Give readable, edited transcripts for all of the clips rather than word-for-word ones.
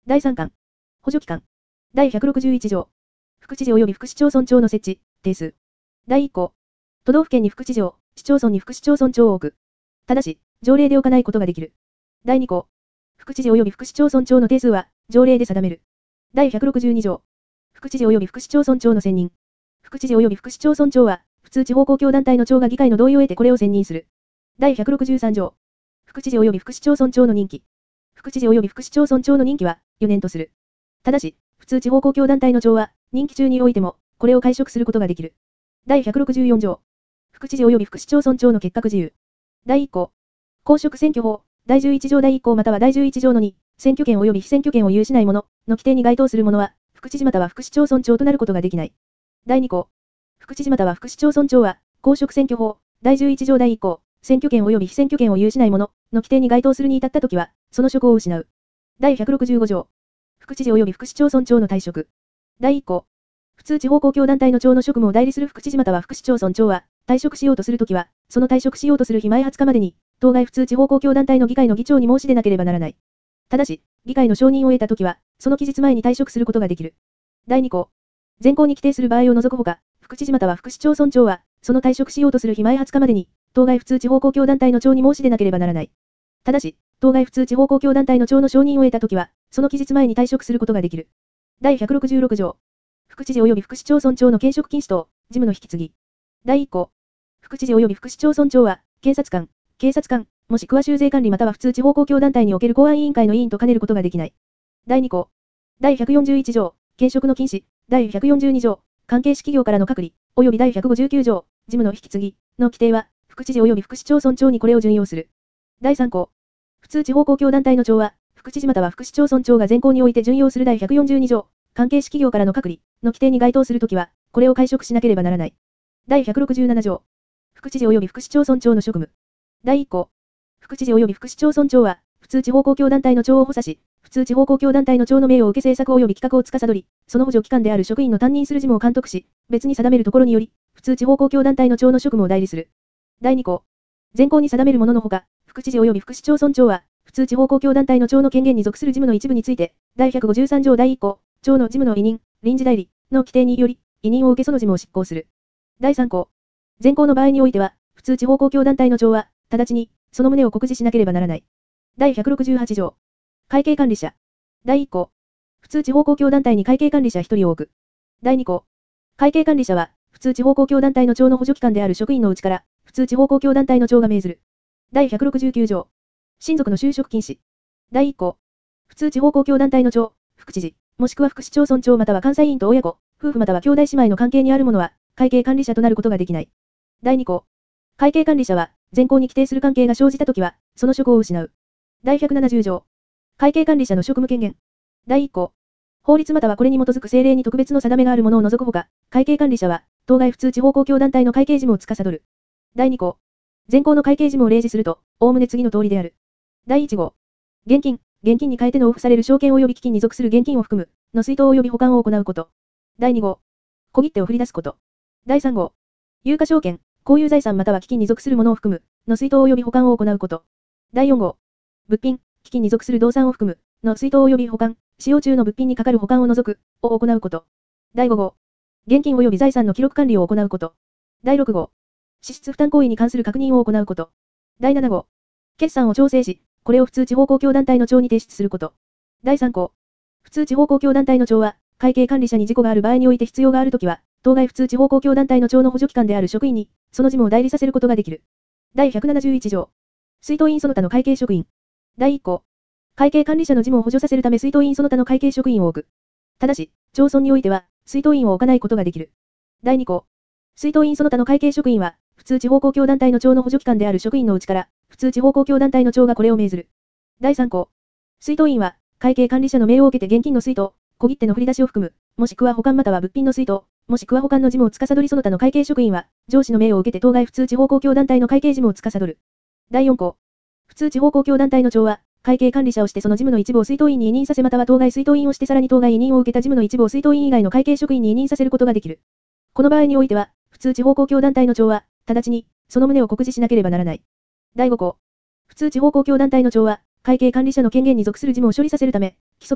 第3巻。補助機関。第161条。副知事及び副市町村長の設置、定数。第1項。都道府県に副知事を、市町村に副市町村長を置く。ただし、条例で置かないことができる。第2項。副知事及び副市町村長の定数は、条例で定める。第162条。副知事及び副市町村長の選任。副知事及び副市町村長は、普通地方公共団体の長が議会の同意を得てこれを選任する。第163条。副知事及び副市町村長の任期。副知事及び副市町村長の任期は、4年とする。ただし、普通地方公共団体の長は、任期中においても、これを解職することができる。第164条。副知事及び副市町村長の結核自由。第1項。公職選挙法、第11条第1項または第11条の2、選挙権及び被選挙権を有しない者の規定に該当する者は、副知事または副市町村長となることができない。第2項。副知事または副市町村長は、公職選挙法、第11条第1項、選挙権及び被選挙権を有しない者の規定に該当するに至ったときは、その職を失う。第165条。副知事及び副市町村長の退職。第1項。普通地方公共団体の長の職務を代理する副知事または副市町村長は、退職しようとするときは、その退職しようとする日前20日までに、当該普通地方公共団体の議会の議長に申し出なければならない。ただし、議会の承認を得たときは、その期日前に退職することができる。第2項。前項に規定する場合を除くほか、副知事または副市町村長は、その退職しようとする日前20日までに、当該普通地方公共団体の長に申し出なければならない。ただし、当該普通地方公共団体の長の承認を得たときは、その期日前に退職することができる。第166条。副知事及び副市町村長の兼職禁止等、事務の引き継ぎ。第1項。副知事及び副市町村長は、検察官、警察官、もしくは州税管理または普通地方公共団体における公安委員会の委員と兼ねることができない。第2項。第141条、兼職の禁止。第142条、関係市企業からの隔離、及び第159条、事務の引き継ぎの規定は、副知事及び副市町村長にこれを準用する。第3項。普通地方公共団体の長は、副知事または副市町村長が前項において準用する第142条、関係市企業からの隔離の規定に該当するときは、これを解職しなければならない。第167条。副知事及び副市町村長の職務。第1項。副知事及び副市町村長は、普通地方公共団体の長を補佐し、普通地方公共団体の長の命を受け政策及び企画を司り、その補助機関である職員の担任する事務を監督し、別に定めるところにより、普通地方公共団体の長の職務を代理する。第2項。前項に定めるもののほか、副知事及び副市町村長は、普通地方公共団体の長の権限に属する事務の一部について、第153条第1項、長の事務の委任、臨時代理の規定により、委任を受けその事務を執行する。第3項。前項の場合においては、普通地方公共団体の長は、直ちに、その旨を告示しなければならない。第168条。会計管理者。第1項。普通地方公共団体に会計管理者1人を置く。第2項。会計管理者は、普通地方公共団体の長の補助機関である職員のうちから、普通地方公共団体の長が命ずる。第169条。親族の就職禁止。第1項。普通地方公共団体の長、副知事、もしくは副市町村長または監査委員と親子、夫婦または兄弟姉妹の関係にある者は、会計管理者となることができない。第2項。会計管理者は、前項に規定する関係が生じたときは、その職を失う。第170条。会計管理者の職務権限。第1項。法律またはこれに基づく政令に特別の定めがあるものを除くほか、会計管理者は、当該普通地方公共団体の会計事務を司る。第2項。前項の会計事務を例示すると、おおむね次の通りである。第1号。現金に変えて納付される証券及び基金に属する現金を含む、の出納及び保管を行うこと。第2号。小切手を振り出すこと。第3号。有価証券、公有財産または基金に属するものを含む、の出納及び保管を行うこと。第4号。物品、基金に属する動産を含む、の出納及び保管、使用中の物品にかかる保管を除く、を行うこと。第5号。現金及び財産の記録管理を行うこと。第6号。支出負担行為に関する確認を行うこと。第7号。決算を調整し、これを普通地方公共団体の長に提出すること。第3項。普通地方公共団体の長は、会計管理者に事故がある場合において必要があるときは、当該普通地方公共団体の長の補助機関である職員に、その事務を代理させることができる。第171条。出納員その他の会計職員。第1項。会計管理者の事務を補助させるため出納員その他の会計職員を置く。ただし、町村においては、出納員を置かないことができる。第2項。出納員その他の会計職員は、普通地方公共団体の長の補助機関である職員のうちから、普通地方公共団体の長がこれを命ずる。第3項。出納員は、会計管理者の命を受けて現金の出納、小切手の振り出しを含む、もしくは保管または物品の出納、もしくは保管の事務を司りその他の会計職員は、上司の命を受けて当該普通地方公共団体の会計事務を司る。第4項。普通地方公共団体の長は、会計管理者をしてその事務の一部を出納員に委任させまたは当該出納員をしてさらに当該委任を受けた事務の一部を出納員以外の会計職員に委任させることができる。この場合においては、普通地方公共団体の長は、直ちに、その旨を告示しなければならない。第5項。普通地方公共団体の長は、会計管理者の権限に属する事務を処理させるため、規則で、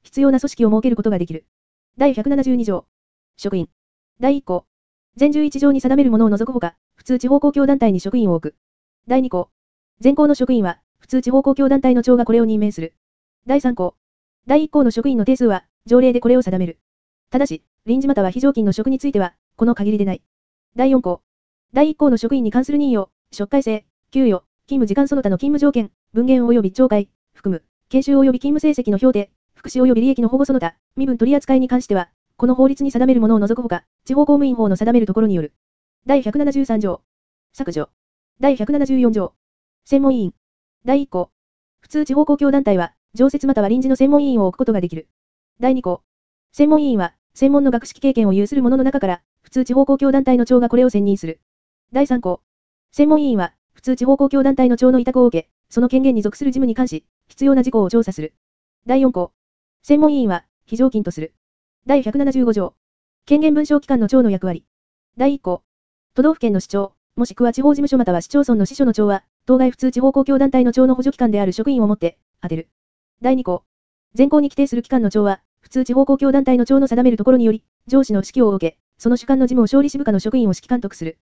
必要な組織を設けることができる。第172条。職員。第1項。前11条に定めるものを除くほか、普通地方公共団体に職員を置く。第2項。前項の職員は、普通地方公共団体の長がこれを任命する。第3項。第1項の職員の定数は、条例でこれを定める。ただし、臨時または非常勤の職については、この限りでない。第4項。第1項の職員に関する任用、職改正、給与、勤務時間その他の勤務条件、分限及び懲戒、含む、研修及び勤務成績の評定、福祉及び利益の保護その他、身分取り扱いに関しては、この法律に定めるものを除くほか、地方公務員法の定めるところによる。第173条。削除。第174条。専門委員。第1項。普通地方公共団体は、常設または臨時の専門委員を置くことができる。第2項。専門委員は、専門の学識経験を有する者の中から、普通地方公共団体の長がこれを選任する。第3項。専門委員は、普通地方公共団体の長の委託を受け、その権限に属する事務に関し、必要な事項を調査する。第4項。専門委員は、非常勤とする。第175条。権限分掌機関の長の役割。第1項。都道府県の市長、もしくは地方事務所または市町村の支所の長は、当該普通地方公共団体の長の補助機関である職員をもって、充てる。第2項。前項に規定する機関の長は、普通地方公共団体の長の定めるところにより、上司の指揮を受け、その主管の事務を勝利支部下の職員を指揮監督する。